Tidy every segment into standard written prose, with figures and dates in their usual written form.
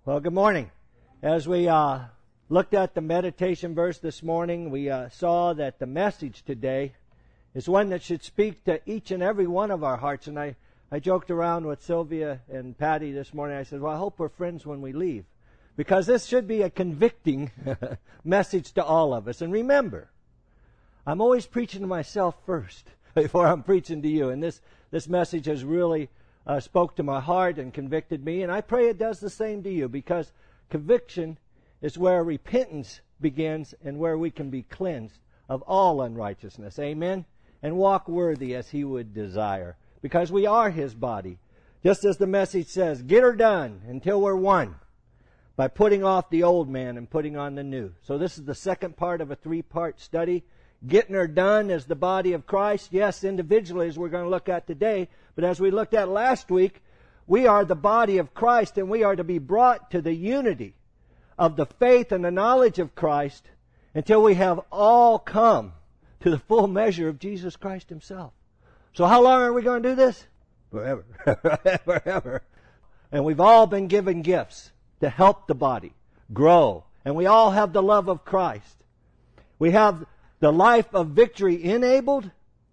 Well, good morning. As we looked at the meditation verse this morning, we saw that the message today is one that should speak to each and every one of our hearts. And I joked around with Sylvia and Patty this morning. I said, well, I hope we're friends when we leave, because this should be a convicting message to all of us. And remember, I'm always preaching to myself first before I'm preaching to you. And this message has really spoke to my heart and convicted me, and I pray it does the same to you, because conviction is where repentance begins and where we can be cleansed of all unrighteousness. Amen? And walk worthy as He would desire, because we are His body. Just as the message says, get her done until we're one, by putting off the old man and putting on the new. So this is the second part of a three-part study. Getting her done as the body of Christ. Yes, individually, as we're going to look at today. But as we looked at last week, we are the body of Christ, and we are to be brought to the unity of the faith and the knowledge of Christ until we have all come to the full measure of Jesus Christ Himself. So how long are we going to do this? Forever. Forever. And we've all been given gifts to help the body grow. And we all have the love of Christ. We have the life of victory enabled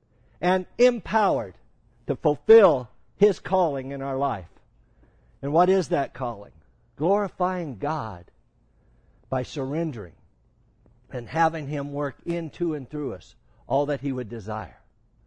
and empowered to fulfill His calling in our life. And what is that calling? Glorifying God by surrendering and having Him work into and through us all that He would desire.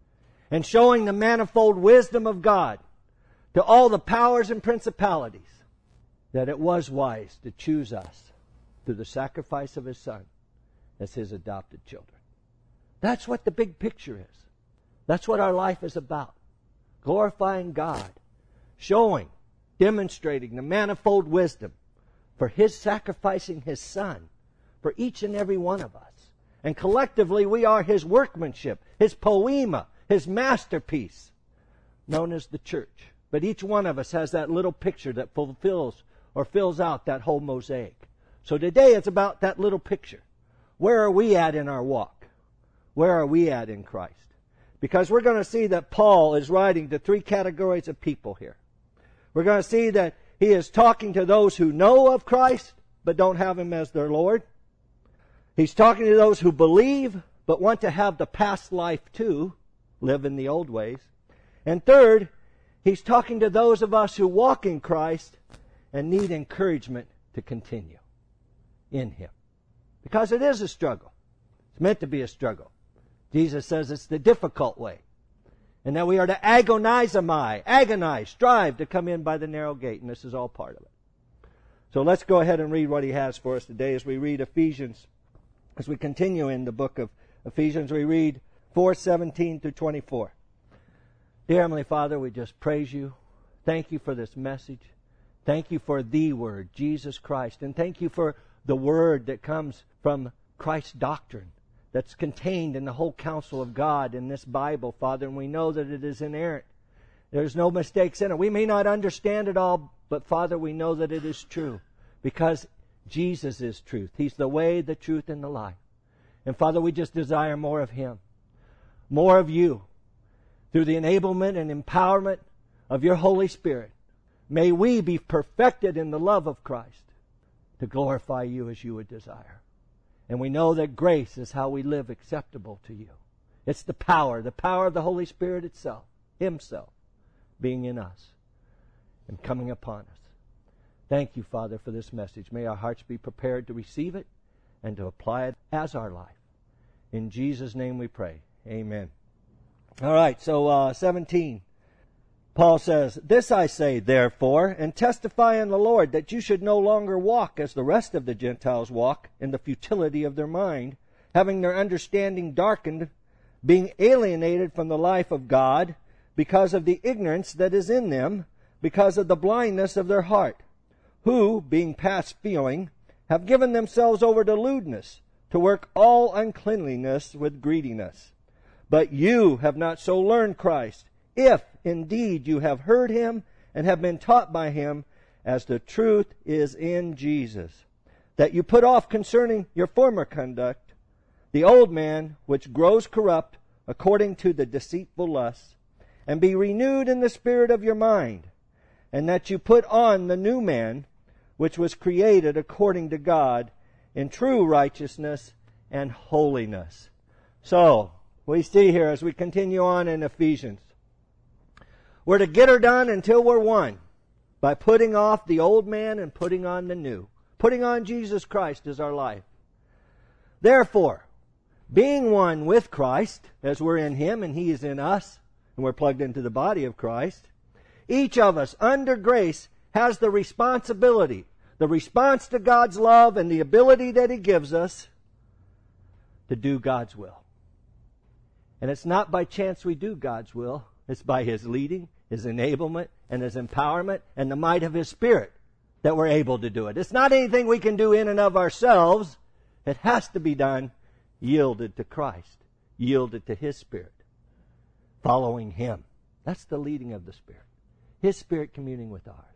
And showing the manifold wisdom of God to all the powers and principalities, that it was wise to choose us through the sacrifice of His Son as His adopted children. That's what the big picture is. That's what our life is about. Glorifying God. Showing, demonstrating the manifold wisdom for His sacrificing His Son for each and every one of us. And collectively we are His workmanship, His poema, His masterpiece, known as the church. But each one of us has that little picture that fulfills or fills out that whole mosaic. So today it's about that little picture. Where are we at in our walk? Where are we at in Christ? Because we're going to see that Paul is writing to three categories of people here. We're going to see that he is talking to those who know of Christ but don't have Him as their Lord. He's talking to those who believe but want to have the past life too, live in the old ways. And third, he's talking to those of us who walk in Christ and need encouragement to continue in Him. Because it is a struggle. It's meant to be a struggle. Jesus says it's the difficult way. And that we are to agonize, strive to come in by the narrow gate. And this is all part of it. So let's go ahead and read what he has for us today as we read Ephesians. As we continue in the book of Ephesians, we read 4:17 through 24. Dear Heavenly Father, we just praise You. Thank You for this message. Thank You for the Word, Jesus Christ. And thank You for the Word that comes from Christ's doctrine, that's contained in the whole counsel of God in this Bible, Father, and we know that it is inerrant. There's no mistakes in it. We may not understand it all, but Father, we know that it is true, because Jesus is truth. He's the way, the truth, and the life. And Father, we just desire more of Him, more of You, through the enablement and empowerment of Your Holy Spirit. May we be perfected in the love of Christ to glorify You as You would desire. And we know that grace is how we live acceptable to You. It's the power of the Holy Spirit itself, Himself, being in us and coming upon us. Thank You, Father, for this message. May our hearts be prepared to receive it and to apply it as our life. In Jesus' name we pray. Amen. All right, so 17. Paul says, "This I say, therefore, and testify in the Lord, that you should no longer walk as the rest of the Gentiles walk, in the futility of their mind, having their understanding darkened, being alienated from the life of God, because of the ignorance that is in them, because of the blindness of their heart, who, being past feeling, have given themselves over to lewdness, to work all uncleanliness with greediness. But you have not so learned Christ, if indeed you have heard Him and have been taught by Him, as the truth is in Jesus, that you put off concerning your former conduct the old man which grows corrupt according to the deceitful lusts, and be renewed in the spirit of your mind, and that you put on the new man, which was created according to God in true righteousness and holiness. So, we see here as we continue on in Ephesians, we're to get her done until we're one, by putting off the old man and putting on the new. Putting on Jesus Christ as our life. Therefore, being one with Christ, as we're in Him and He is in us, and we're plugged into the body of Christ, each of us under grace has the responsibility, the response to God's love and the ability that He gives us to do God's will. And it's not by chance we do God's will. It's by His leading, His enablement, and His empowerment, and the might of His Spirit that we're able to do it. It's not anything we can do in and of ourselves. It has to be done yielded to Christ, yielded to His Spirit, following Him. That's the leading of the Spirit. His Spirit communing with ours.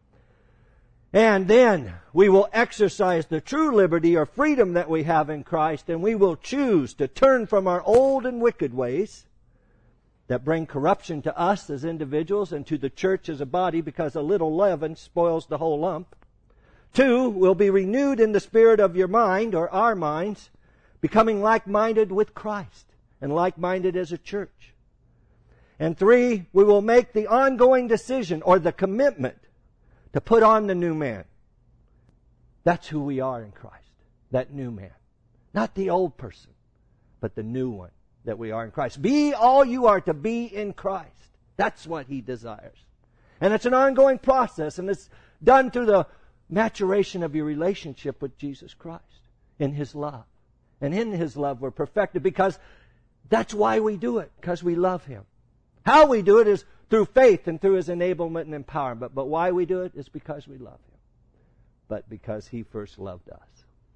And then we will exercise the true liberty or freedom that we have in Christ, and we will choose to turn from our old and wicked ways that bring corruption to us as individuals and to the church as a body, because a little leaven spoils the whole lump. 2, will be renewed in the spirit of your mind, or our minds, becoming like-minded with Christ and like-minded as a church. And 3, we will make the ongoing decision or the commitment to put on the new man. That's who we are in Christ, that new man. Not the old person, but the new one that we are in Christ. Be all you are to be in Christ. That's what He desires. And it's an ongoing process, and it's done through the maturation of your relationship with Jesus Christ in His love. And in His love we're perfected, because that's why we do it, because we love Him. How we do it is through faith and through His enablement and empowerment. But why we do it is because we love Him. But because He first loved us.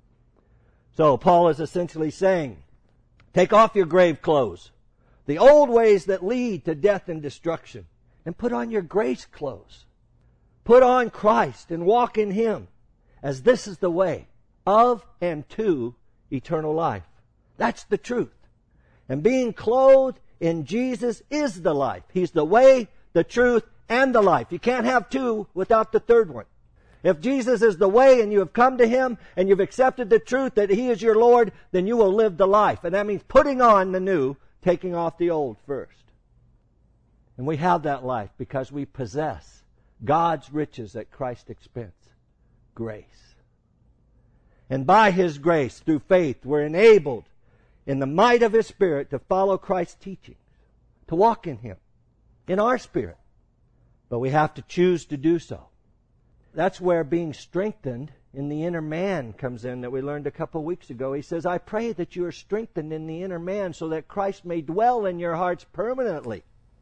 So Paul is essentially saying, take off your grave clothes, the old ways that lead to death and destruction, and put on your grace clothes. Put on Christ and walk in Him, as this is the way of and to eternal life. That's the truth. And being clothed in Jesus is the life. He's the way, the truth, and the life. You can't have two without the third one. If Jesus is the way and you have come to Him and you've accepted the truth that He is your Lord, then you will live the life. And that means putting on the new, taking off the old first. And we have that life because we possess God's riches at Christ's expense. Grace. And by His grace, through faith, we're enabled in the might of His Spirit to follow Christ's teachings, to walk in Him, in our spirit. But we have to choose to do so. That's where being strengthened in the inner man comes in, that we learned a couple of weeks ago. He says, I pray that you are strengthened in the inner man so that Christ may dwell in your hearts permanently.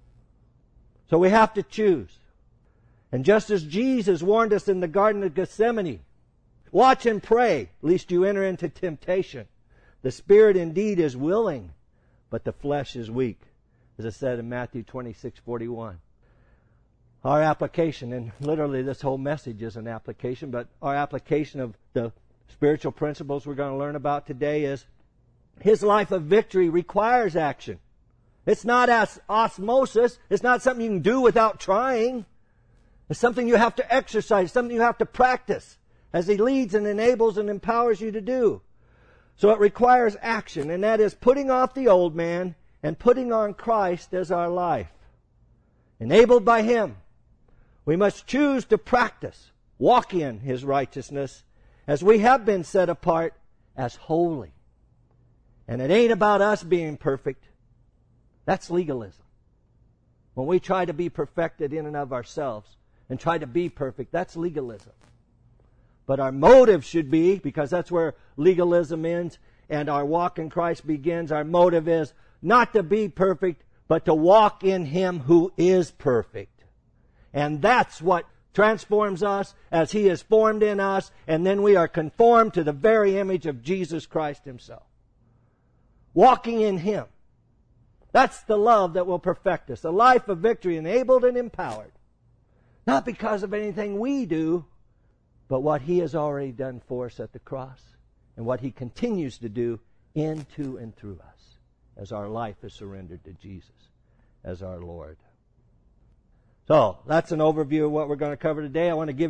So we have to choose. And just as Jesus warned us in the Garden of Gethsemane, watch and pray, lest you enter into temptation. The spirit indeed is willing, but the flesh is weak, as it said in Matthew 26:41. Our application, and literally this whole message is an application, but our application of the spiritual principles we're going to learn about today is His life of victory requires action. It's not osmosis. It's not something you can do without trying. It's something you have to exercise, something you have to practice as He leads and enables and empowers you to do. So it requires action, and that is putting off the old man and putting on Christ as our life. Enabled by Him, we must choose to practice, walk in His righteousness, as we have been set apart as holy. And it ain't about us being perfect. That's legalism. When we try to be perfected in and of ourselves and try to be perfect, that's legalism. But our motive should be, because that's where legalism ends and our walk in Christ begins, our motive is not to be perfect, but to walk in Him who is perfect. And that's what transforms us as He is formed in us, and then we are conformed to the very image of Jesus Christ Himself. Walking in Him. That's the love that will perfect us. A life of victory enabled and empowered. Not because of anything we do, but what He has already done for us at the cross and what He continues to do into and through us as our life is surrendered to Jesus as our Lord. So, that's an overview of what we're going to cover today. I want to give you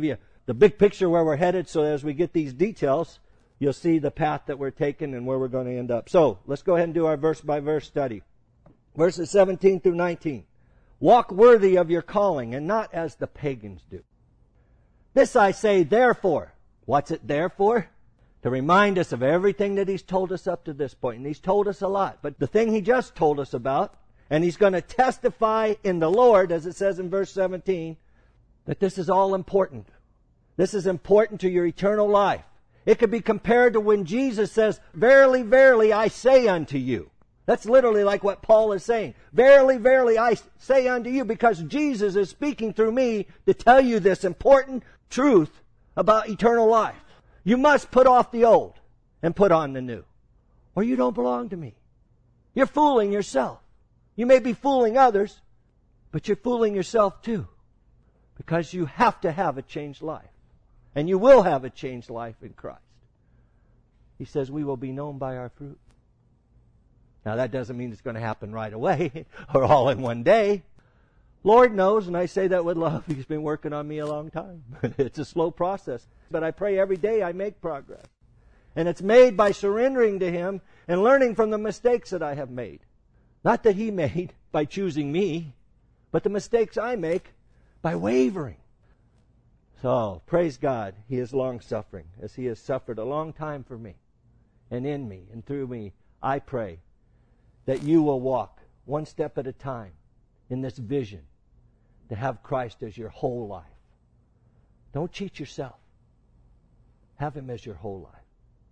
the big picture where we're headed, so as we get these details, you'll see the path that we're taking and where we're going to end up. So, let's go ahead and do our verse-by-verse study. Verses 17 through 19. Walk worthy of your calling, and not as the pagans do. This I say, therefore. What's it there for? To remind us of everything that He's told us up to this point. And He's told us a lot. But the thing He just told us about, and He's going to testify in the Lord, as it says in verse 17, that this is all important. This is important to your eternal life. It could be compared to when Jesus says, verily, verily, I say unto you. That's literally like what Paul is saying. Verily, verily, I say unto you, because Jesus is speaking through me to tell you this important truth about eternal life. You must put off the old and put on the new, or you don't belong to me. You're fooling yourself. You may be fooling others, but you're fooling yourself too, because you have to have a changed life. And you will have a changed life in Christ. He says we will be known by our fruit. Now that doesn't mean it's going to happen right away or all in one day. Lord knows, and I say that with love, He's been working on me a long time. It's a slow process. But I pray every day I make progress. And it's made by surrendering to Him and learning from the mistakes that I have made. Not that He made by choosing me, but the mistakes I make by wavering. So, praise God, He is long-suffering, as He has suffered a long time for me, and in me, and through me. I pray that you will walk one step at a time in this vision to have Christ as your whole life. Don't cheat yourself. Have Him as your whole life.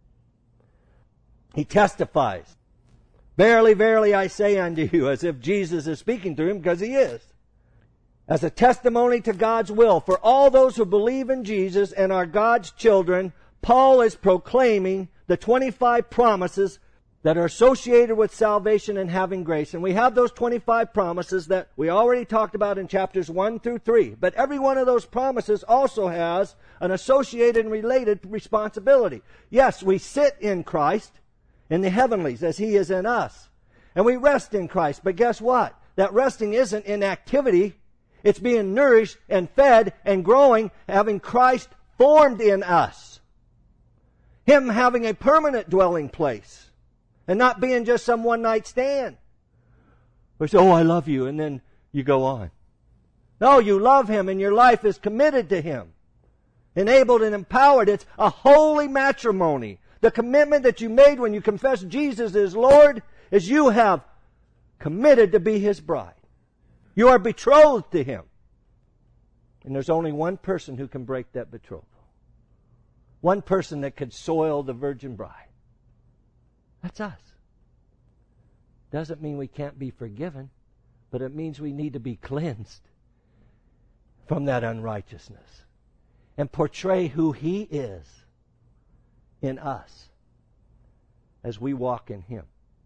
He testifies, verily, verily, I say unto you, as if Jesus is speaking to him, because He is. As a testimony to God's will for all those who believe in Jesus and are God's children, Paul is proclaiming the 25 promises that are associated with salvation and having grace. And we have those 25 promises that we already talked about in chapters 1 through 3. But every one of those promises also has an associated and related responsibility. Yes, we sit in Christ in the heavenlies as He is in us. And we rest in Christ. But guess what? That resting isn't in activity. It's being nourished and fed and growing, having Christ formed in us. Him having a permanent dwelling place. And not being just some one-night stand. Or say, oh, I love you, and then you go on. No, you love Him, and your life is committed to Him. Enabled and empowered. It's a holy matrimony. The commitment that you made when you confessed Jesus is Lord is you have committed to be His bride. You are betrothed to Him. And there's only one person who can break that betrothal. One person that could soil the virgin bride. That's us. Doesn't mean we can't be forgiven, but it means we need to be cleansed from that unrighteousness and portray who He is in us as we walk in Him.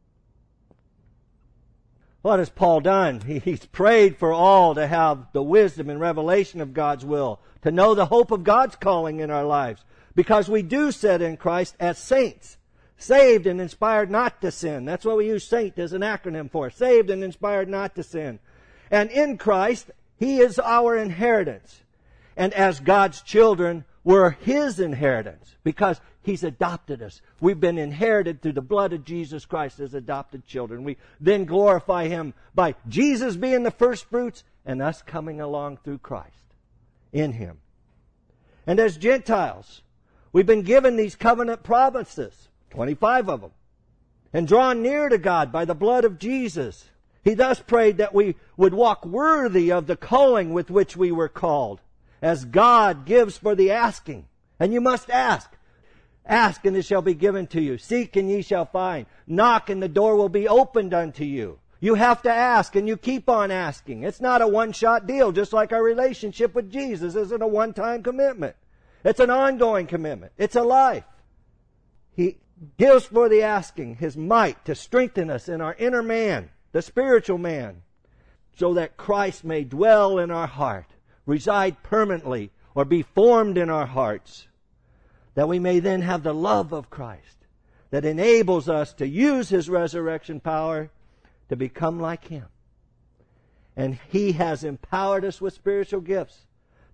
What has Paul done? He's prayed for all to have the wisdom and revelation of God's will, to know the hope of God's calling in our lives, because we do sit in Christ as saints, saved and inspired not to sin. That's what we use saint as an acronym for. Saved and inspired not to sin. And in Christ, He is our inheritance. And as God's children, we're His inheritance because He's adopted us. We've been inherited through the blood of Jesus Christ as adopted children. We then glorify Him by Jesus being the first fruits and us coming along through Christ in Him. And as Gentiles, we've been given these covenant promises, 25 of them, and drawn near to God by the blood of Jesus. He thus prayed that we would walk worthy of the calling with which we were called, as God gives for the asking. And you must ask. Ask and it shall be given to you. Seek and ye shall find. Knock and the door will be opened unto you. You have to ask and you keep on asking. It's not a one-shot deal, just like our relationship with Jesus isn't a one-time commitment. It's an ongoing commitment. It's a life. He gives for the asking His might to strengthen us in our inner man, the spiritual man, so that Christ may dwell in our heart, reside permanently, or be formed in our hearts, that we may then have the love of Christ that enables us to use His resurrection power to become like Him. And He has empowered us with spiritual gifts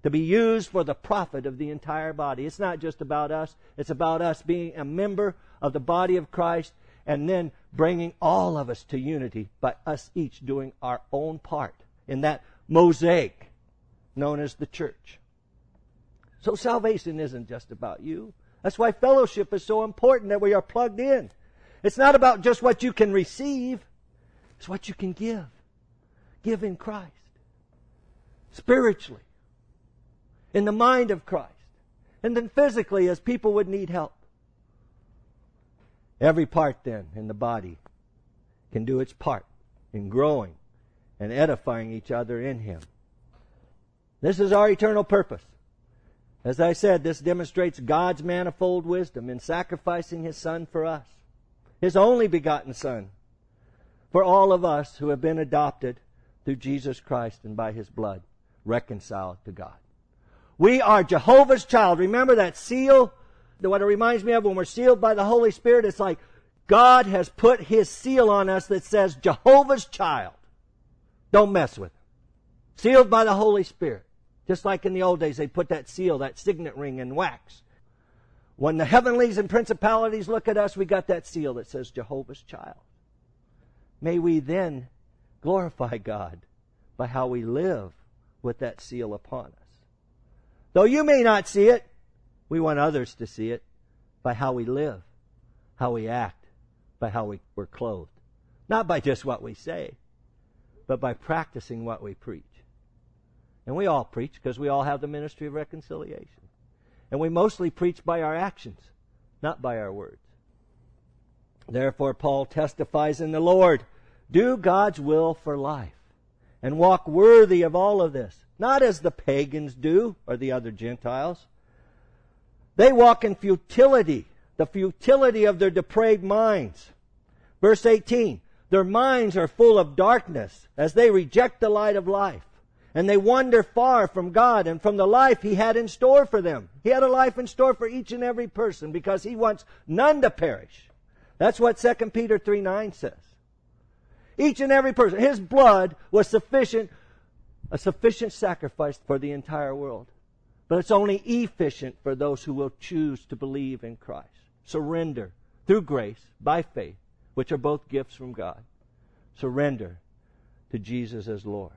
to be used for the profit of the entire body. It's not just about us. It's about us being a member of the body of Christ and then bringing all of us to unity by us each doing our own part in that mosaic known as the church. So salvation isn't just about you. That's why fellowship is so important, that we are plugged in. It's not about just what you can receive. It's what you can give. Give in Christ. Spiritually. In the mind of Christ. And then physically as people would need help. Every part then in the body can do its part in growing and edifying each other in Him. This is our eternal purpose. As I said, this demonstrates God's manifold wisdom in sacrificing His Son for us. His only begotten Son. For all of us who have been adopted through Jesus Christ and by His blood, reconciled to God. We are Jehovah's child. Remember that seal? What it reminds me of when we're sealed by the Holy Spirit, it's like God has put His seal on us that says Jehovah's child. Don't mess with Him. Sealed by the Holy Spirit. Just like in the old days, they put that seal, that signet ring in wax. When the heavenlies and principalities look at us, we got that seal that says Jehovah's child. May we then glorify God by how we live with that seal upon us. Though you may not see it, we want others to see it by how we live, how we act, by how we're clothed. Not by just what we say, but by practicing what we preach. And we all preach because we all have the ministry of reconciliation. And we mostly preach by our actions, not by our words. Therefore, Paul testifies in the Lord, do God's will for life and walk worthy of all of this, not as the pagans do or the other Gentiles. They walk in futility, the futility of their depraved minds. Verse 18, their minds are full of darkness as they reject the light of life. And they wander far from God and from the life He had in store for them. He had a life in store for each and every person because He wants none to perish. That's what 2 Peter 3:9 says. Each and every person. His blood was sufficient, a sufficient sacrifice for the entire world. But it's only efficient for those who will choose to believe in Christ. Surrender through grace, by faith, which are both gifts from God. Surrender to Jesus as Lord.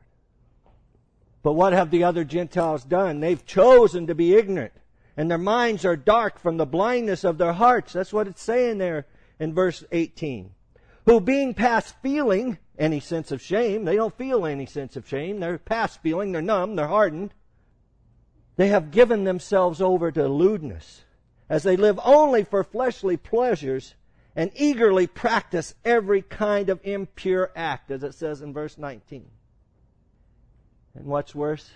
But what have the other Gentiles done? They've chosen to be ignorant. And their minds are dark from the blindness of their hearts. That's what it's saying there in verse 18. Who being past feeling any sense of shame, they don't feel any sense of shame. They're past feeling, they're numb, they're hardened. They have given themselves over to lewdness, as they live only for fleshly pleasures and eagerly practice every kind of impure act, as it says in verse 19. And what's worse,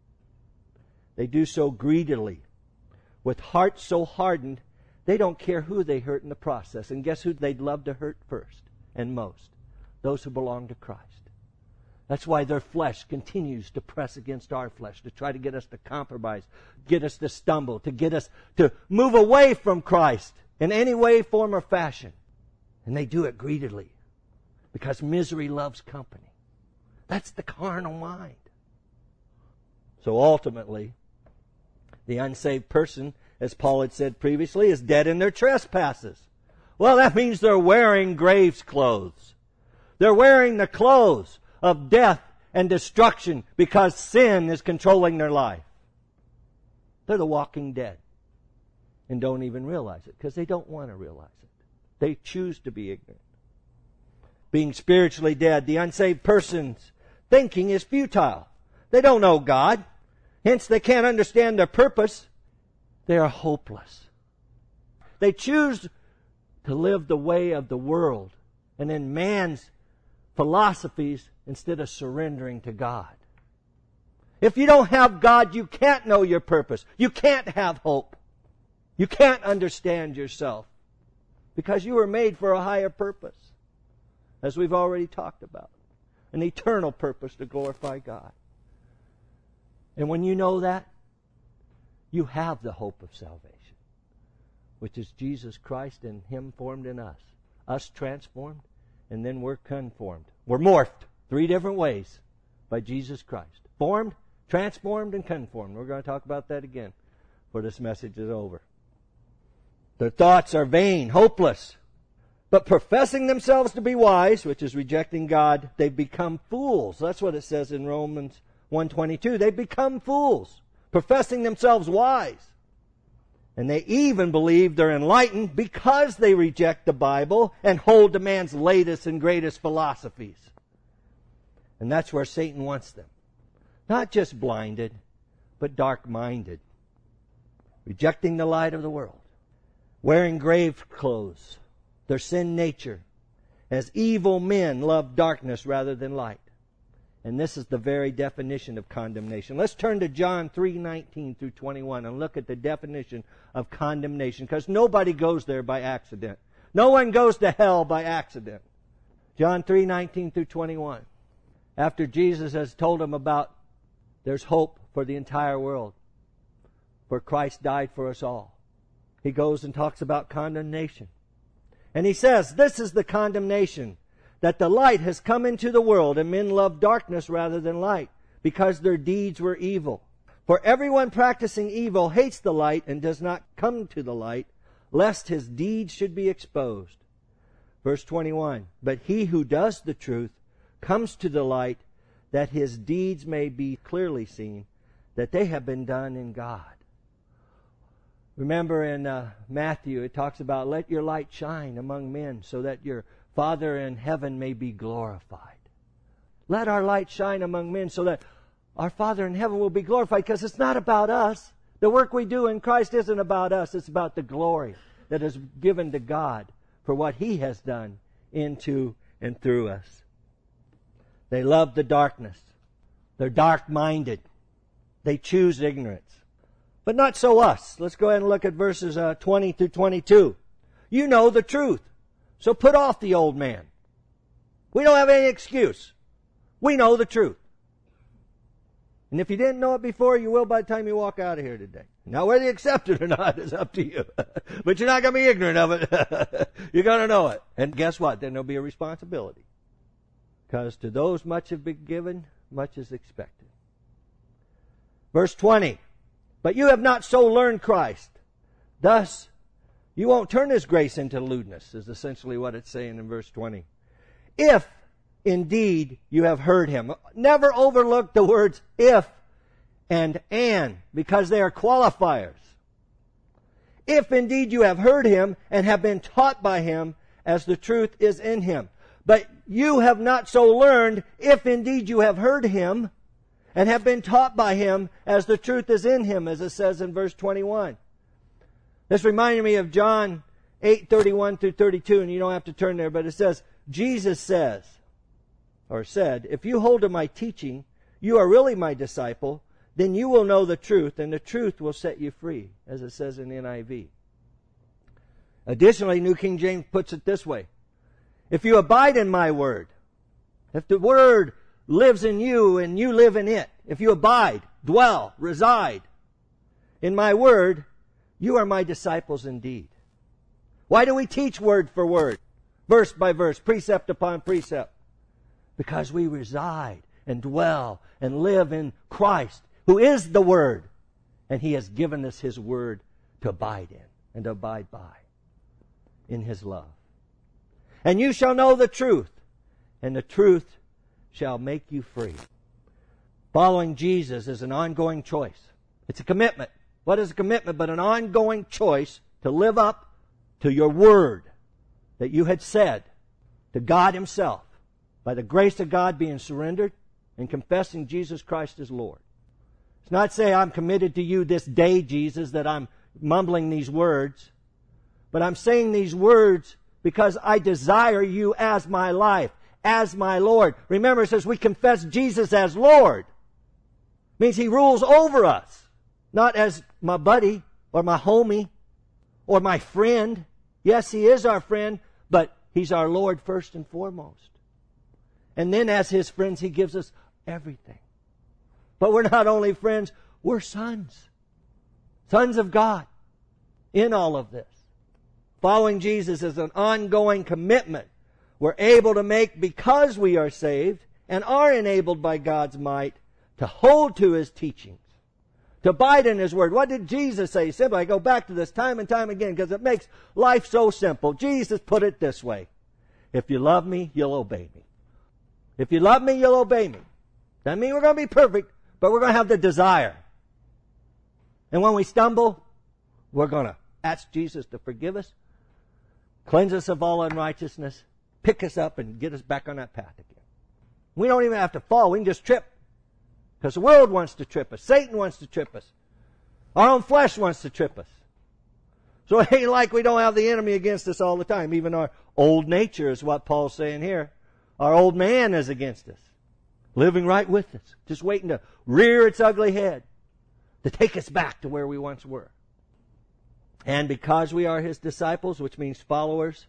they do so greedily, with hearts so hardened, they don't care who they hurt in the process. And guess who they'd love to hurt first and most? Those who belong to Christ. That's why their flesh continues to press against our flesh, to try to get us to compromise, get us to stumble, to get us to move away from Christ in any way, form, or fashion. And they do it greedily, because misery loves company. That's the carnal mind. So ultimately, the unsaved person, as Paul had said previously, is dead in their trespasses. Well, that means they're wearing graves clothes. They're wearing the clothes of death and destruction because sin is controlling their life. They're the walking dead and don't even realize it because they don't want to realize it. They choose to be ignorant. Being spiritually dead, the unsaved person's thinking is futile. They don't know God. Hence, they can't understand their purpose. They are hopeless. They choose to live the way of the world and in man's philosophies instead of surrendering to God. If you don't have God, you can't know your purpose. You can't have hope. You can't understand yourself because you were made for a higher purpose, as we've already talked about, an eternal purpose to glorify God. And when you know that, you have the hope of salvation, which is Jesus Christ and Him formed in us transformed, and then we're conformed. We're morphed 3 different ways by Jesus Christ. Formed, Transformed and conformed. We're going to talk about that again before this message is over. Their thoughts are vain, hopeless. But professing themselves to be wise, which is rejecting God, they become fools. That's what it says in Romans 1:22. They become fools, professing themselves wise. And they even believe they're enlightened because they reject the Bible and hold to man's latest and greatest philosophies. And that's where Satan wants them. Not just blinded, but dark-minded. Rejecting the light of the world. Wearing grave clothes. Their sin nature. As evil men love darkness rather than light. And this is the very definition of condemnation. Let's turn to John 3:19 through 21 and look at the definition of condemnation, because nobody goes there by accident. No one goes to hell by accident. John 3:19 through 21. After Jesus has told them about there's hope for the entire world, for Christ died for us all, he goes and talks about condemnation. And he says, this is the condemnation, that the light has come into the world, and men love darkness rather than light, because their deeds were evil. For everyone practicing evil hates the light and does not come to the light, lest his deeds should be exposed. Verse 21, but he who does the truth comes to the light, that his deeds may be clearly seen, that they have been done in God. Remember in Matthew, it talks about, let your light shine among men so that your Father in heaven may be glorified. Let our light shine among men so that our Father in heaven will be glorified, because it's not about us. The work we do in Christ isn't about us. It's about the glory that is given to God for what He has done into and through us. They love the darkness. They're dark-minded. They choose ignorance. But not so us. Let's go ahead and look at verses 20 through 22. You know the truth, so put off the old man. We don't have any excuse. We know the truth. And if you didn't know it before, you will by the time you walk out of here today. Now, whether you accept it or not is up to you. But you're not going to be ignorant of it. You're going to know it. And guess what? Then there'll be a responsibility. Because to those much have been given, much is expected. Verse 20. But you have not so learned Christ. Thus, you won't turn His grace into lewdness, is essentially what it's saying in verse 20. If indeed you have heard Him. Never overlook the words if and because they are qualifiers. If indeed you have heard Him and have been taught by Him as the truth is in Him. But you have not so learned if indeed you have heard Him and have been taught by Him as the truth is in Him, as it says in verse 21. This reminded me of John 8:31 through 32, and you don't have to turn there, but it says, Jesus says, or said, if you hold to my teaching, you are really my disciple, then you will know the truth, and the truth will set you free, as it says in NIV. Additionally, New King James puts it this way. If you abide in my word, if the word lives in you and you live in it, if you abide, dwell, reside in my word, you are my disciples indeed. Why do we teach word for word, verse by verse, precept upon precept? Because we reside and dwell and live in Christ, who is the Word. And He has given us His Word to abide in and to abide by in His love. And you shall know the truth, and the truth shall make you free. Following Jesus is an ongoing choice. It's a commitment. What is a commitment but an ongoing choice to live up to your word that you had said to God Himself, by the grace of God being surrendered and confessing Jesus Christ as Lord. It's not say, I'm committed to you this day, Jesus, that I'm mumbling these words, but I'm saying these words because I desire you as my life, as my Lord. Remember, it says we confess Jesus as Lord. It means He rules over us, not as my buddy or my homie or my friend. Yes, He is our friend, but He's our Lord first and foremost. And then as His friends, He gives us everything. But we're not only friends, we're sons. Sons of God in all of this. Following Jesus is an ongoing commitment we're able to make because we are saved and are enabled by God's might to hold to His teachings, to abide in His Word. What did Jesus say? Simply, I go back to this time and time again because it makes life so simple. Jesus put it this way: if you love me, you'll obey me. If you love me, you'll obey me. Doesn't mean we're going to be perfect, but we're going to have the desire. And when we stumble, we're going to ask Jesus to forgive us, cleanse us of all unrighteousness, pick us up, and get us back on that path again. We don't even have to fall. We can just trip. Because the world wants to trip us. Satan wants to trip us. Our own flesh wants to trip us. So it ain't like we don't have the enemy against us all the time. Even our old nature is what Paul's saying here. Our old man is against us, living right with us, just waiting to rear its ugly head to take us back to where we once were. And because we are His disciples, which means followers,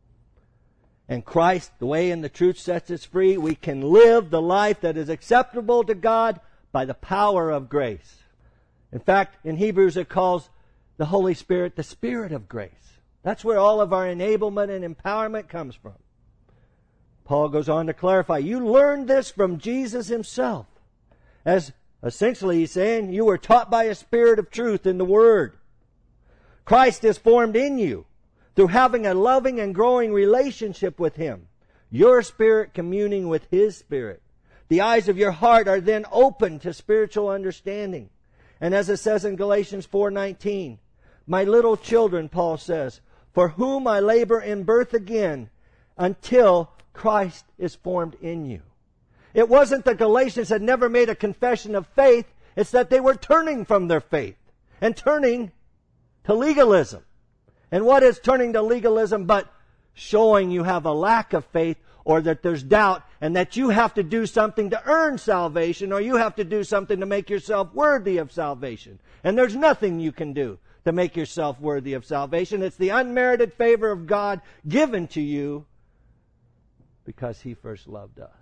and Christ, the way and the truth, sets us free, we can live the life that is acceptable to God by the power of grace. In fact, in Hebrews it calls the Holy Spirit the Spirit of grace. That's where all of our enablement and empowerment comes from. Paul goes on to clarify, you learned this from Jesus Himself. As essentially he's saying, you were taught by a Spirit of truth in the Word. Christ is formed in you through having a loving and growing relationship with Him. Your spirit communing with His Spirit. The eyes of your heart are then open to spiritual understanding. And as it says in Galatians 4:19, my little children, Paul says, for whom I labor in birth again until Christ is formed in you. It wasn't the Galatians had never made a confession of faith. It's that they were turning from their faith and turning to legalism. And what is turning to legalism but showing you have a lack of faith, or that there's doubt, and that you have to do something to earn salvation, or you have to do something to make yourself worthy of salvation. And there's nothing you can do to make yourself worthy of salvation. It's the unmerited favor of God given to you because He first loved us.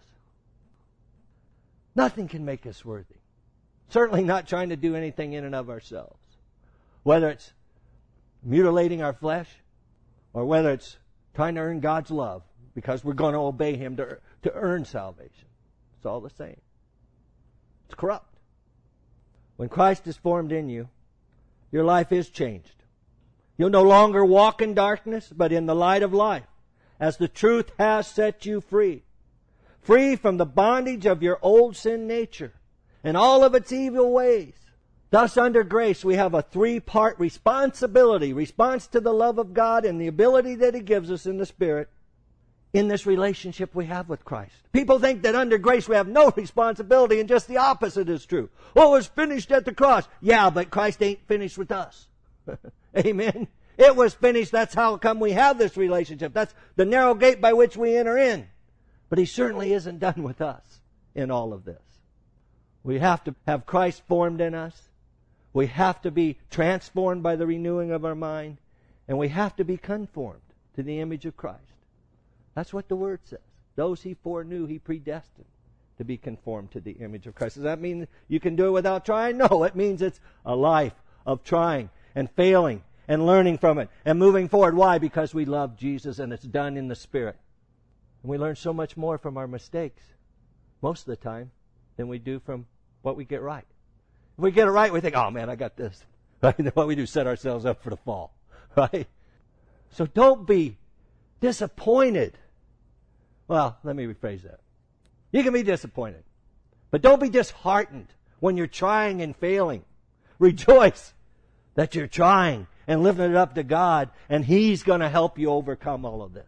Nothing can make us worthy. Certainly not trying to do anything in and of ourselves. Whether it's mutilating our flesh, or whether it's trying to earn God's love because we're going to obey Him to earn salvation. It's all the same. It's corrupt. When Christ is formed in you, your life is changed. You'll no longer walk in darkness, but in the light of life, as the truth has set you free. Free from the bondage of your old sin nature and all of its evil ways. Thus, under grace, we have a three-part responsibility. Response to the love of God and the ability that He gives us in the Spirit in this relationship we have with Christ. People think that under grace we have no responsibility, and just the opposite is true. Oh, it was finished at the cross. Yeah, but Christ ain't finished with us. Amen. It was finished. That's how come we have this relationship. That's the narrow gate by which we enter in. But He certainly isn't done with us in all of this. We have to have Christ formed in us. We have to be transformed by the renewing of our mind. And we have to be conformed to the image of Christ. That's what the Word says. Those He foreknew, He predestined to be conformed to the image of Christ. Does that mean you can do it without trying? No, it means it's a life of trying and failing and learning from it and moving forward. Why? Because we love Jesus and it's done in the Spirit. And we learn so much more from our mistakes most of the time than we do from what we get right. If we get it right, we think, oh man, I got this. Right? And then what we do is set ourselves up for the fall. Right? So don't be disappointed. Well, let me rephrase that. You can be disappointed. But don't be disheartened when you're trying and failing. Rejoice that you're trying and lifting it up to God, and He's going to help you overcome all of this.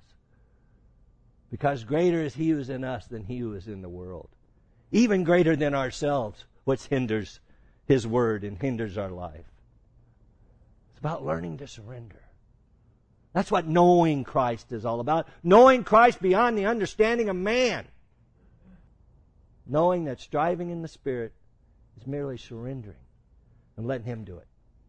Because greater is He who is in us than he who is in the world. Even greater than ourselves, which hinders His Word and hinders our life. It's about learning to surrender. That's what knowing Christ is all about. Knowing Christ beyond the understanding of man. Knowing that striving in the Spirit is merely surrendering and letting Him do it.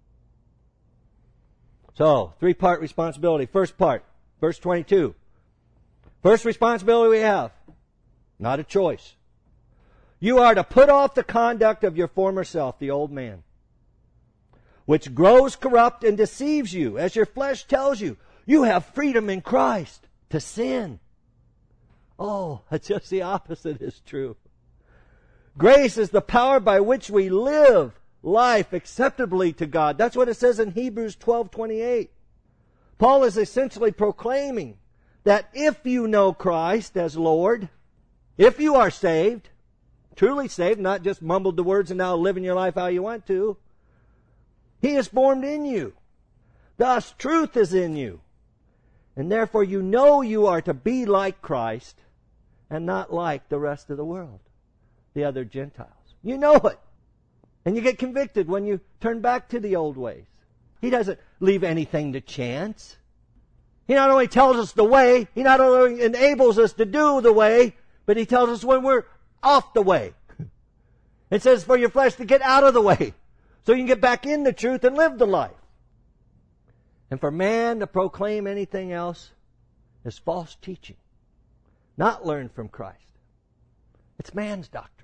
So, three-part responsibility. First part, verse 22. First responsibility we have, not a choice. You are to put off the conduct of your former self, the old man, which grows corrupt and deceives you, as your flesh tells you. You have freedom in Christ to sin. Oh, just the opposite is true. Grace is the power by which we live life acceptably to God. That's what it says in Hebrews 12:28. Paul is essentially proclaiming that if you know Christ as Lord, if you are saved, truly saved, not just mumbled the words and now living your life how you want to, He is formed in you. Thus, truth is in you. And therefore you know you are to be like Christ and not like the rest of the world, the other Gentiles. You know it. And you get convicted when you turn back to the old ways. He doesn't leave anything to chance. He not only tells us the way, He not only enables us to do the way, but He tells us when we're off the way. It says for your flesh to get out of the way so you can get back in the truth and live the life. And for man to proclaim anything else is false teaching, not learned from Christ. It's man's doctrine.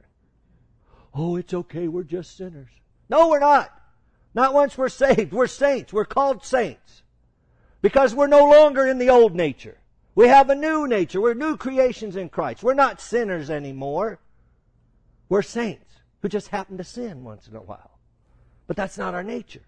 Oh, it's okay, we're just sinners. No, we're not. Not once we're saved. We're saints. We're called saints. Because we're no longer in the old nature. We have a new nature. We're new creations in Christ. We're not sinners anymore. We're saints who just happen to sin once in a while. But that's not our nature.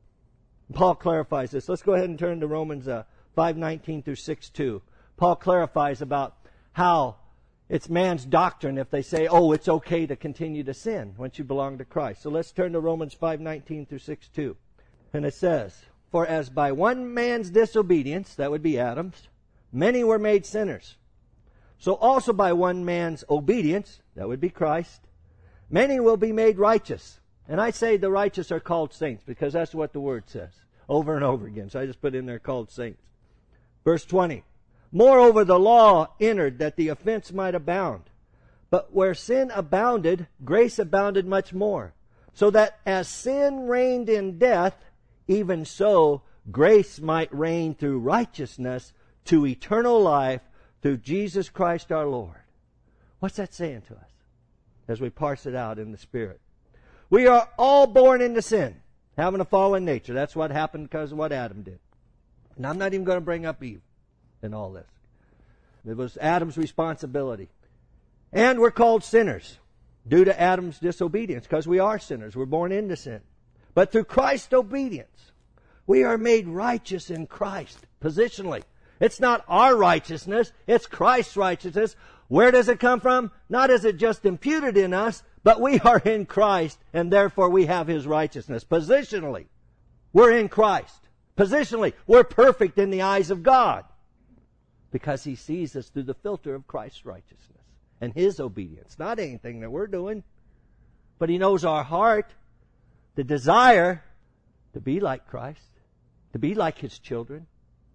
Paul clarifies this. Let's go ahead and turn to Romans 5:19 through 6:2. Paul clarifies about how it's man's doctrine if they say, oh, it's okay to continue to sin once you belong to Christ. So let's turn to Romans 5:19 through 6:2. And it says, for as by one man's disobedience, that would be Adam's, many were made sinners. So also by one man's obedience, that would be Christ, many will be made righteous. And I say the righteous are called saints because that's what the Word says over and over again. So I just put in there called saints. Verse 20. Moreover, the law entered that the offense might abound. But where sin abounded, grace abounded much more. So that as sin reigned in death, even so grace might reign through righteousness to eternal life through Jesus Christ our Lord. What's that saying to us as we parse it out in the Spirit? We are all born into sin, having a fallen nature. That's what happened because of what Adam did. And I'm not even going to bring up Eve in all this. It was Adam's responsibility. And we're called sinners due to Adam's disobedience because we are sinners. We're born into sin. But through Christ's obedience, we are made righteous in Christ positionally. It's not our righteousness, it's Christ's righteousness. Where does it come from? Not is it just imputed in us, but we are in Christ, and therefore we have His righteousness. Positionally, we're in Christ. Positionally, we're perfect in the eyes of God because He sees us through the filter of Christ's righteousness and His obedience. Not anything that we're doing, but He knows our heart, the desire to be like Christ, to be like His children.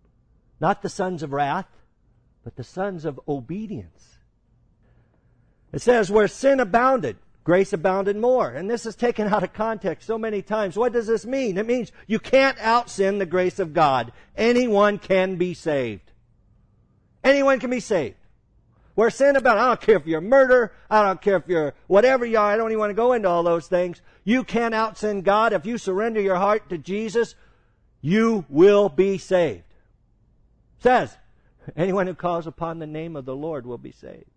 Not the sons of wrath, but the sons of obedience. It says, where sin abounded, grace abounded more. And this is taken out of context so many times. What does this mean? It means you can't out-sin the grace of God. Anyone can be saved. Anyone can be saved. Where sin abounded, I don't care if you're a murderer, I don't care if you're whatever you are, I don't even want to go into all those things. You can't out-sin God. If you surrender your heart to Jesus, you will be saved. It says, anyone who calls upon the name of the Lord will be saved.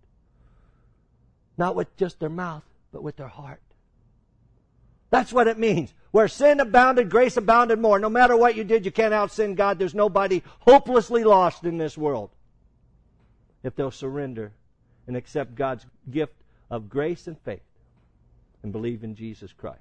Not with just their mouth, but with their heart. That's what it means. Where sin abounded, grace abounded more. No matter what you did, you can't out-sin God. There's nobody hopelessly lost in this world if they'll surrender and accept God's gift of grace and faith and believe in Jesus Christ.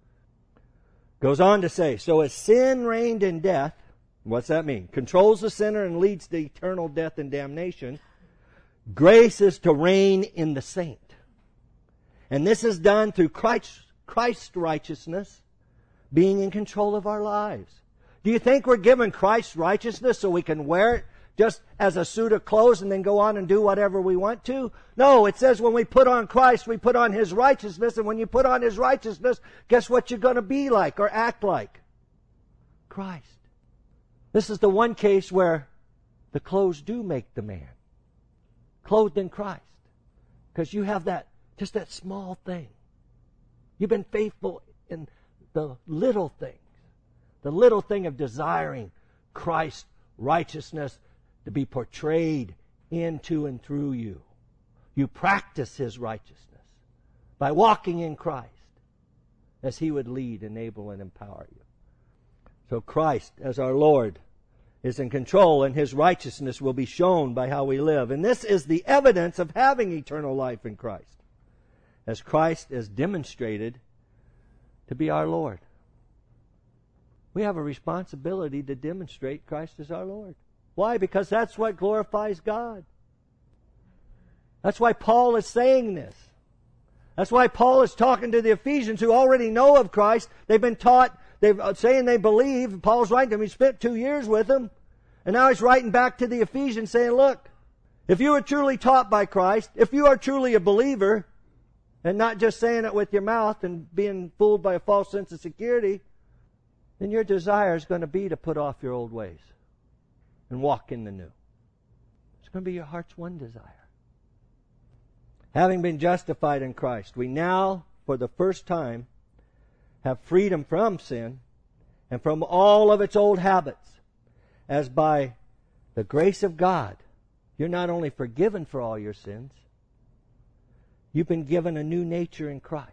Goes on to say, so as sin reigned in death, what's that mean? Controls the sinner and leads to eternal death and damnation. Grace is to reign in the saint. And this is done through Christ's righteousness being in control of our lives. Do you think we're given Christ's righteousness so we can wear it just as a suit of clothes and then go on and do whatever we want to? No, it says when we put on Christ, we put on His righteousness. And when you put on His righteousness, guess what you're going to be like or act like? Christ. This is the one case where the clothes do make the man. Clothed in Christ. Because you have that, just that small thing. You've been faithful in the little things. The little thing of desiring Christ's righteousness to be portrayed into and through you. You practice His righteousness by walking in Christ as He would lead, enable, and empower you. So Christ, as our Lord, is in control, and His righteousness will be shown by how we live. And this is the evidence of having eternal life in Christ, as Christ is demonstrated to be our Lord. We have a responsibility to demonstrate Christ as our Lord. Why? Because that's what glorifies God. That's why Paul is saying this. That's why Paul is talking to the Ephesians who already know of Christ. They've been taught, they're saying they believe. Paul's writing to them. He spent 2 years with them. And now he's writing back to the Ephesians saying, look, if you are truly taught by Christ, if you are truly a believer, and not just saying it with your mouth and being fooled by a false sense of security, then your desire is going to be to put off your old ways and walk in the new. It's going to be your heart's one desire. Having been justified in Christ, we now, for the first time, have freedom from sin and from all of its old habits, as by the grace of God, you're not only forgiven for all your sins, you've been given a new nature in Christ.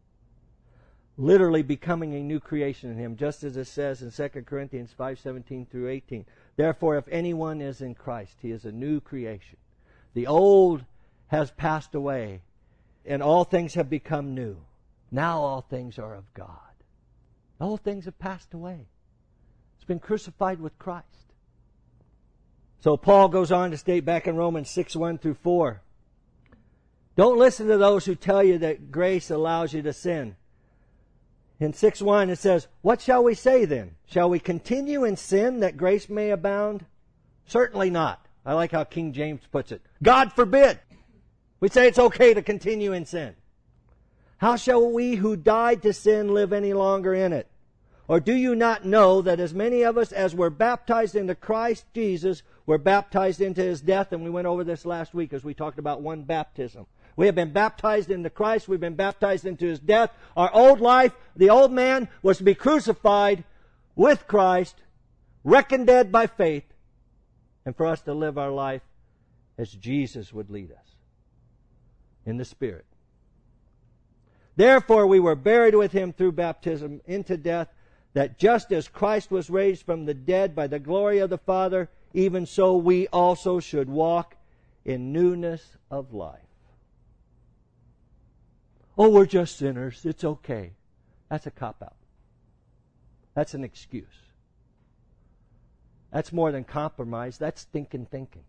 Literally becoming a new creation in Him, just as it says in 2 Corinthians 5:17 through 18. Therefore, if anyone is in Christ, he is a new creation. The old has passed away, and all things have become new. Now all things are of God. All things have passed away. It's been crucified with Christ. So Paul goes on to state back in Romans 6:1 through 4. Don't listen to those who tell you that grace allows you to sin. In 6:1 it says, what shall we say then? Shall we continue in sin that grace may abound? Certainly not. I like how King James puts it. God forbid. We say it's okay to continue in sin. How shall we who died to sin live any longer in it? Or do you not know that as many of us as were baptized into Christ Jesus were baptized into His death? And we went over this last week as we talked about one baptism. We have been baptized into Christ. We've been baptized into His death. Our old life, the old man, was to be crucified with Christ, reckoned dead by faith, and for us to live our life as Jesus would lead us in the Spirit. Therefore we were buried with Him through baptism into death, that just as Christ was raised from the dead by the glory of the Father, even so we also should walk in newness of life. Oh, we're just sinners. It's okay. That's a cop-out. That's an excuse. That's more than compromise. That's stinking thinking.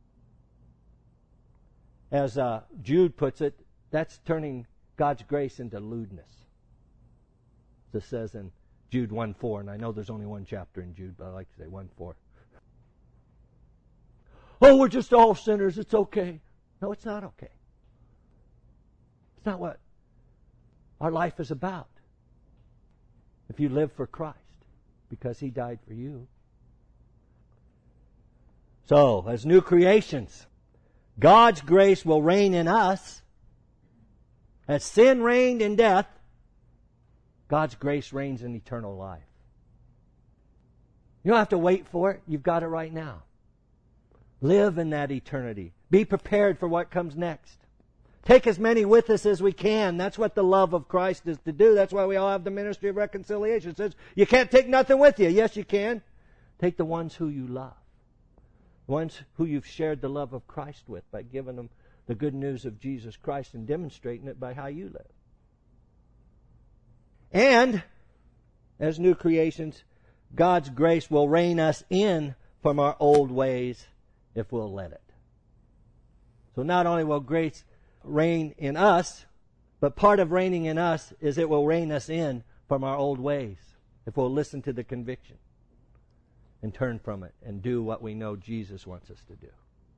As Jude puts it, that's turning God's grace into lewdness. As it says in Jude 1:4, and I know there's only one chapter in Jude, but I like to say 1:4. Oh, we're just all sinners. It's okay. No, it's not okay. It's not what our life is about. If you live for Christ, because He died for you. So, as new creations, God's grace will reign in us. As sin reigned in death, God's grace reigns in eternal life. You don't have to wait for it. You've got it right now. Live in that eternity. Be prepared for what comes next. Take as many with us as we can. That's what the love of Christ is to do. That's why we all have the ministry of reconciliation. It says, you can't take nothing with you. Yes, you can. Take the ones who you love. The ones who you've shared the love of Christ with by giving them the good news of Jesus Christ and demonstrating it by how you live. And, as new creations, God's grace will rein us in from our old ways if we'll let it. So not only will grace reign in us, but part of reigning in us is it will rein us in from our old ways if we'll listen to the conviction and turn from it and do what we know Jesus wants us to do.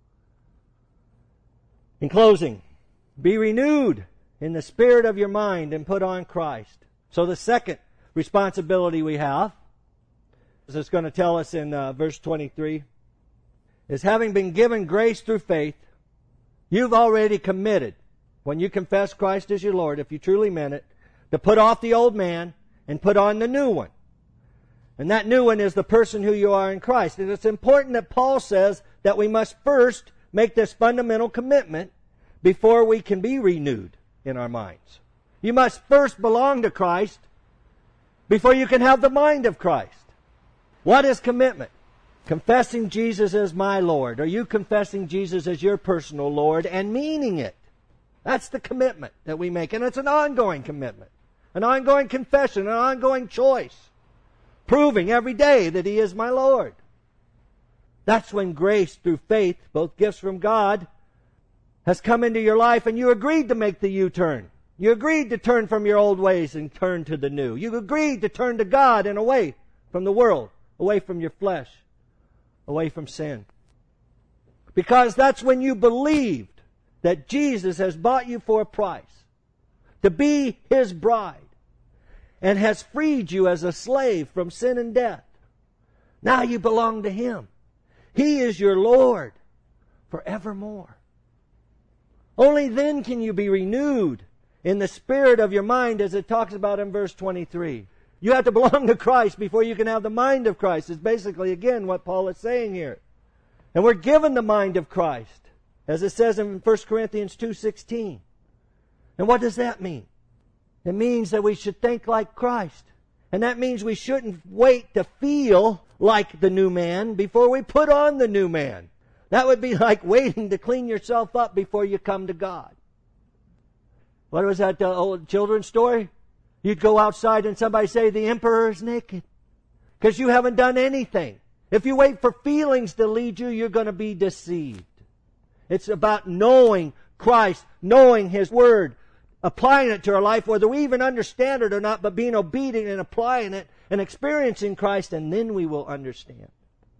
In closing, be renewed in the spirit of your mind and put on Christ. So the second responsibility we have, as it's going to tell us in verse 23, is having been given grace through faith, you've already committed, when you confess Christ as your Lord, if you truly meant it, to put off the old man and put on the new one. And that new one is the person who you are in Christ. And it's important that Paul says that we must first make this fundamental commitment before we can be renewed in our minds. You must first belong to Christ before you can have the mind of Christ. What is commitment? Confessing Jesus as my Lord. Are you confessing Jesus as your personal Lord and meaning it? That's the commitment that we make. And it's an ongoing commitment. An ongoing confession, an ongoing choice. Proving every day that He is my Lord. That's when grace through faith, both gifts from God, has come into your life and you agreed to make the U-turn. You agreed to turn from your old ways and turn to the new. You agreed to turn to God and away from the world, away from your flesh, away from sin. Because that's when you believed that Jesus has bought you for a price to be His bride and has freed you as a slave from sin and death. Now you belong to Him. He is your Lord forevermore. Only then can you be renewed in the spirit of your mind, as it talks about in verse 23. You have to belong to Christ before you can have the mind of Christ. It's basically, again, what Paul is saying here. And we're given the mind of Christ, as it says in 1 Corinthians 2:16. And what does that mean? It means that we should think like Christ. And that means we shouldn't wait to feel like the new man before we put on the new man. That would be like waiting to clean yourself up before you come to God. What was that old children's story? You'd go outside and somebody say, the emperor is naked. Because you haven't done anything. If you wait for feelings to lead you, you're going to be deceived. It's about knowing Christ, knowing His Word, applying it to our life, whether we even understand it or not, but being obedient and applying it and experiencing Christ, and then we will understand.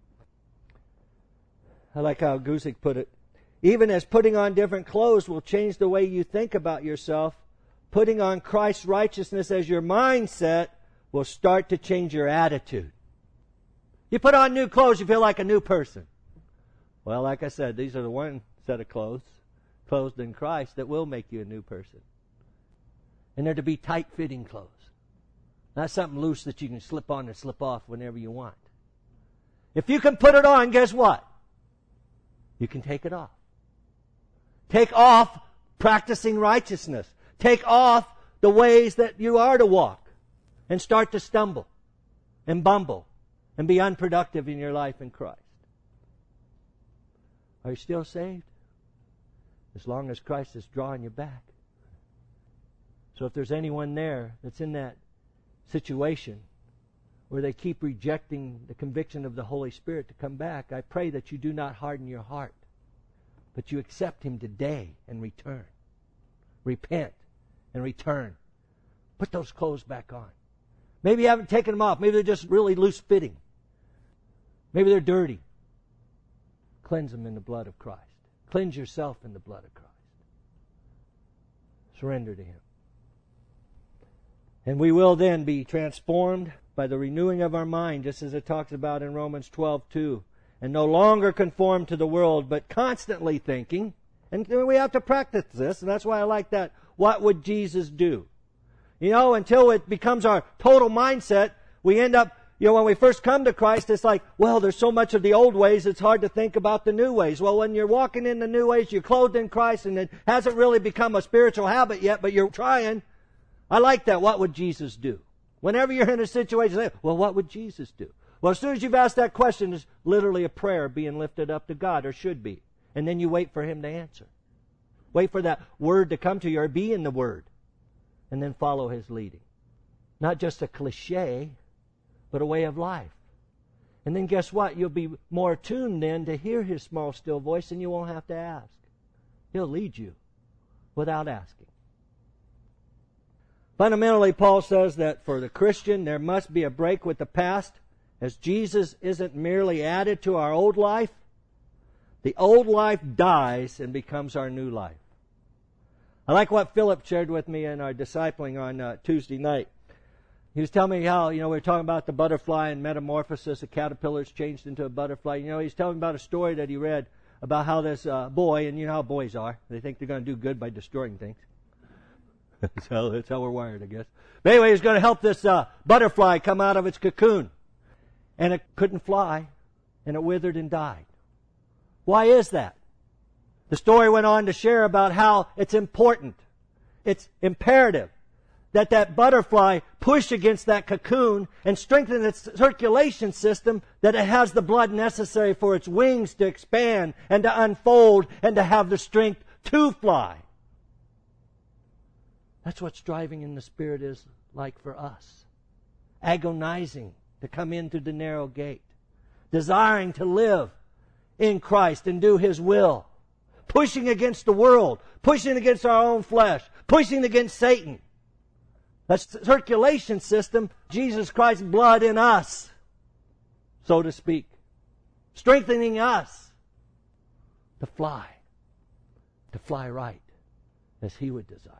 I like how Guzik put it. Even as putting on different clothes will change the way you think about yourself, putting on Christ's righteousness as your mindset will start to change your attitude. You put on new clothes, you feel like a new person. Well, like I said, these are the one set of clothes, clothed in Christ, that will make you a new person. And they're to be tight-fitting clothes. Not something loose that you can slip on and slip off whenever you want. If you can put it on, guess what? You can take it off. Take off practicing righteousness. Take off the ways that you are to walk and start to stumble and bumble and be unproductive in your life in Christ. Are you still saved? As long as Christ is drawing you back. So if there's anyone there that's in that situation where they keep rejecting the conviction of the Holy Spirit to come back, I pray that you do not harden your heart, but you accept Him today and return. Repent and return. Put those clothes back on. Maybe you haven't taken them off. Maybe they're just really loose-fitting. Maybe they're dirty. Cleanse them in the blood of Christ. Cleanse yourself in the blood of Christ. Surrender to Him. And we will then be transformed by the renewing of our mind, just as it talks about in Romans 12:2. And no longer conform to the world, but constantly thinking. And we have to practice this, and that's why I like that. What would Jesus do? You know, until it becomes our total mindset, we end up, when we first come to Christ, it's like, well, there's so much of the old ways, it's hard to think about the new ways. Well, when you're walking in the new ways, you're clothed in Christ, and it hasn't really become a spiritual habit yet, but you're trying. I like that. What would Jesus do? Whenever you're in a situation, well, what would Jesus do? Well, as soon as you've asked that question, it's literally a prayer being lifted up to God, or should be. And then you wait for Him to answer. Wait for that word to come to you, or be in the Word. And then follow His leading. Not just a cliche, but a way of life. And then guess what? You'll be more attuned then to hear His small, still voice, and you won't have to ask. He'll lead you without asking. Fundamentally, Paul says that for the Christian, there must be a break with the past, as Jesus isn't merely added to our old life. The old life dies and becomes our new life. I like what Philip shared with me in our discipling on Tuesday night. He was telling me how, we were talking about the butterfly and metamorphosis. The caterpillar's changed into a butterfly. He's telling me about a story that he read about how this boy, and you know how boys are. They think they're going to do good by destroying things. So that's how we're wired, I guess. But anyway, he's going to help this butterfly come out of its cocoon. And it couldn't fly, and it withered and died. Why is that? The story went on to share about how it's important, it's imperative, that butterfly push against that cocoon and strengthen its circulation system, that it has the blood necessary for its wings to expand and to unfold and to have the strength to fly. That's what striving in the Spirit is like for us. Agonizing to come in through the narrow gate. Desiring to live in Christ and do His will. Pushing against the world. Pushing against our own flesh. Pushing against Satan. That circulation system, Jesus Christ's blood in us, so to speak. Strengthening us to fly right as He would desire.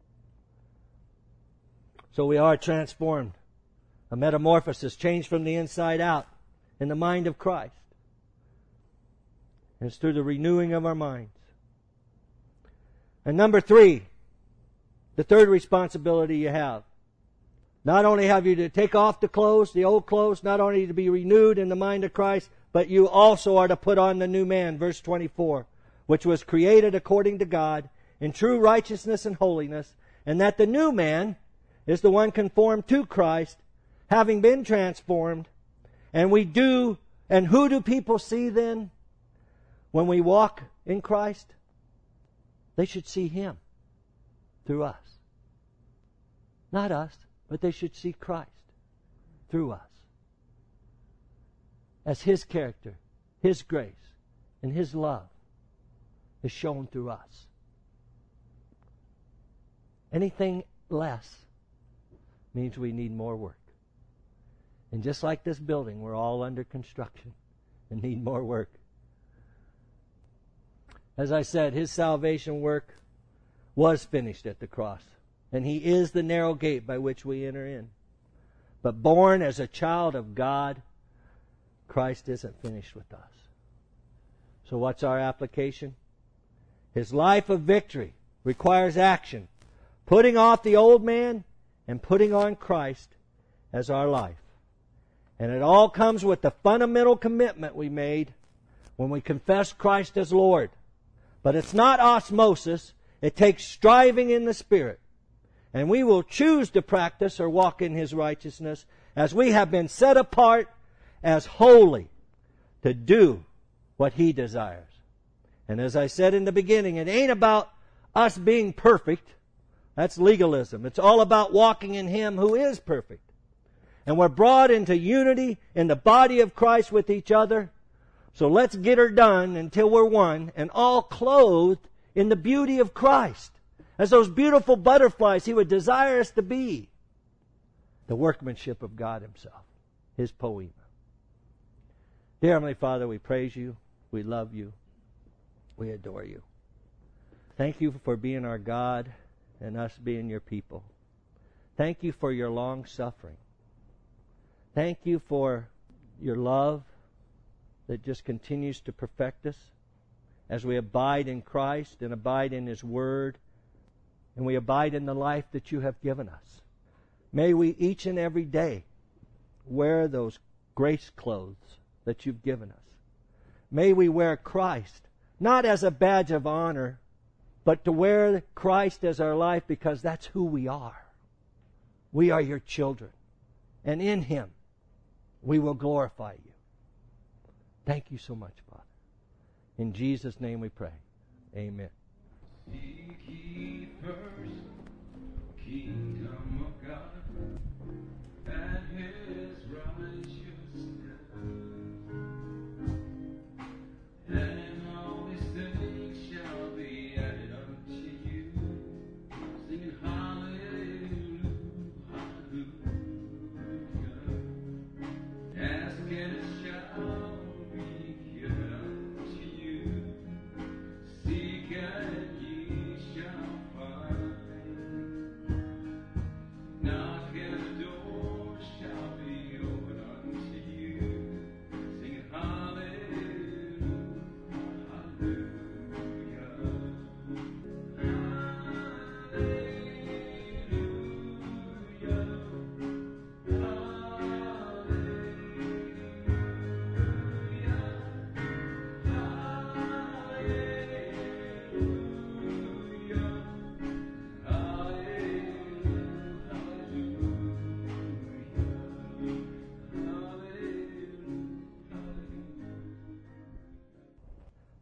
So we are transformed. A metamorphosis, changed from the inside out in the mind of Christ. And it's through the renewing of our minds. And number 3, the third responsibility you have. Not only have you to take off the clothes, the old clothes, not only to be renewed in the mind of Christ, but you also are to put on the new man, verse 24, which was created according to God in true righteousness and holiness, and that the new man is the one conformed to Christ, having been transformed. And who do people see then when we walk in Christ? They should see Him through us. Not us, but they should see Christ through us. As His character, His grace, and His love is shown through us. Anything less means we need more work. And just like this building, we're all under construction and need more work. As I said, His salvation work was finished at the cross. And He is the narrow gate by which we enter in. But born as a child of God, Christ isn't finished with us. So what's our application? His life of victory requires action. Putting off the old man and putting on Christ as our life. And it all comes with the fundamental commitment we made when we confess Christ as Lord. But it's not osmosis. It takes striving in the Spirit. And we will choose to practice or walk in His righteousness as we have been set apart as holy to do what He desires. And as I said in the beginning, it ain't about us being perfect. That's legalism. It's all about walking in Him who is perfect. And we're brought into unity in the body of Christ with each other. So let's get her done until we're one and all clothed in the beauty of Christ. As those beautiful butterflies He would desire us to be. The workmanship of God Himself. His poema. Dear Heavenly Father, we praise You. We love You. We adore You. Thank You for being our God and us being Your people. Thank You for Your long suffering. Thank You for Your love that just continues to perfect us as we abide in Christ and abide in His Word and we abide in the life that You have given us. May we each and every day wear those grace clothes that You've given us. May we wear Christ, not as a badge of honor, but to wear Christ as our life because that's who we are. We are Your children. And in Him, we will glorify You. Thank You so much, Father. In Jesus' name we pray. Amen. Seek ye first the kingdom of God and His righteousness, and all these things shall be added unto you. Singing hallelujah, hallelujah. Ask and it shall be given unto you. Seek and ye shall find. Knock and the door shall be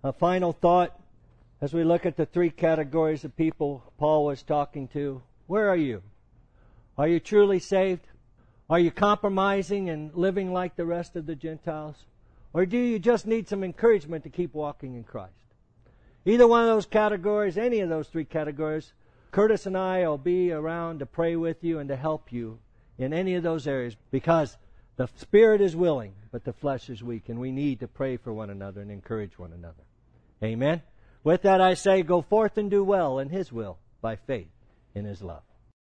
A final thought as we look at the three categories of people Paul was talking to. Where are you? Are you truly saved? Are you compromising and living like the rest of the Gentiles? Or do you just need some encouragement to keep walking in Christ? Either one of those categories, any of those three categories, Curtis and I will be around to pray with you and to help you in any of those areas, because the spirit is willing, but the flesh is weak, and we need to pray for one another and encourage one another. Amen? With that I say, go forth and do well in His will by faith in His love.